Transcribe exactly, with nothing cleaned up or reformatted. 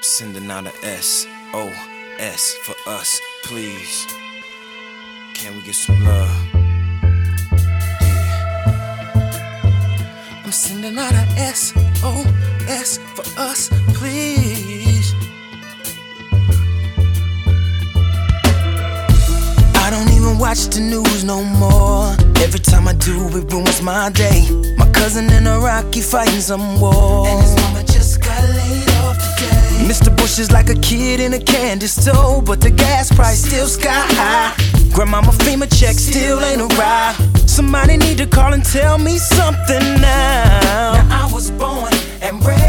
Sending out a S O S for us, please. Can we get some love? Yeah. I'm sending out a S O S for us, please. I don't even watch the news no more. Every time I do, it ruins my day. My cousin in Iraq, he fighting some war, and his mama just got laid off today. Mister Bush is like a kid in a candy store, but the gas price still sky high. Grandmama FEMA check still ain't arrived. Somebody need to call and tell me something now. Now I was born and raised